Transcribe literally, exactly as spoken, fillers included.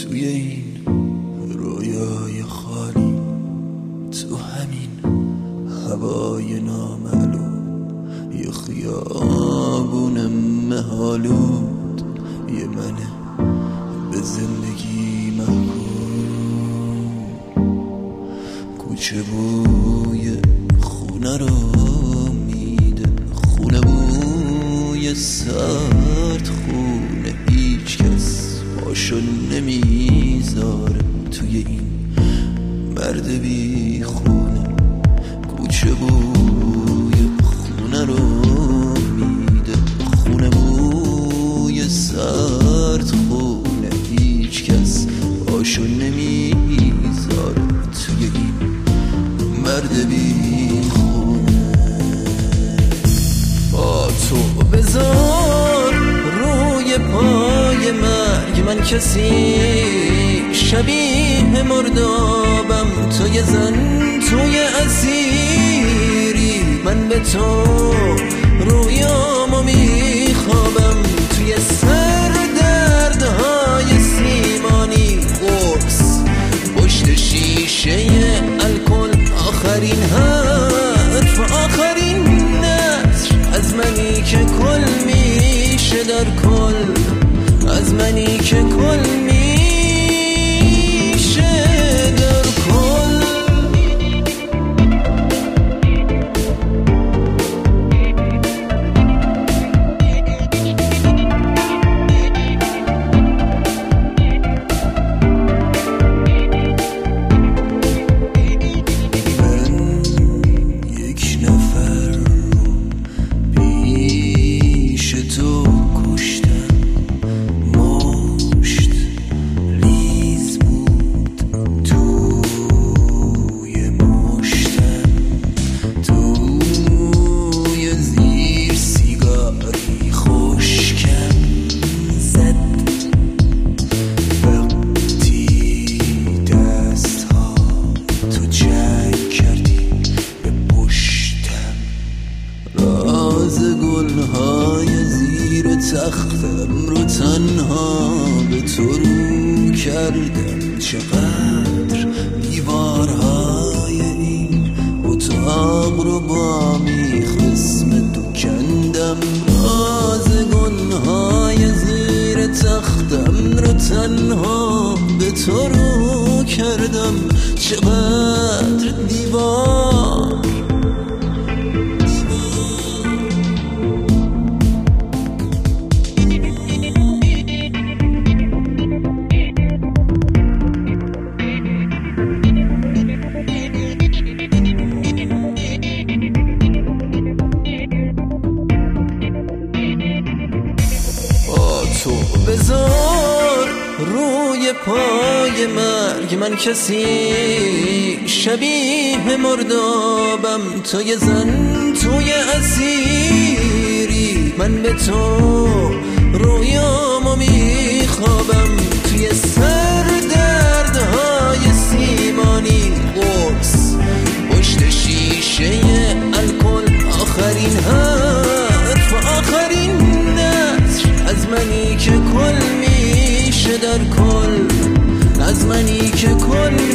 توی این رویای خالی، تو همین هوای نامعلوم، یه خیابون مهالود، یه من به زندگی محکوم. کوچه بوی خونه رو میده، خونه بوی سرد خونه، هیچ کس پاشو نمیذاره توی این مرد بی خونه. کوچه بوی خونه رو میده، خونه بوی سرد خونه، هیچ کس پاشو نمیذاره توی این مرد بی خونه. با تو بذار روی پای مرگ من کسی شبیه مردابم، توی زن توی اسیری، من به تو رویامو میخوابم، توی سر دردهای سیمانی قرص پشت شیشه الکل. آخرین حرف آخرین نصر از منی که کل میشه در کل، از منی که کل میشه در کل. گلهای زیر تختم رو تنها به تو رو کردم، چقدر دیوارهای این اتاق رو با میخسم تو کندم. راز گلهای زیر تختم رو تنها به تو رو کردم، چقدر دیوار بذار روی پای مرگ من کسی شبیه مردابم، توی زن توی اسیری، من به تو رویامو میخوابم، توی سر دردهای سیمانی قرص پشت شیشه الکل. آخرین حرف آخرین نصر از منی که کل میشه در کل، از منی که کل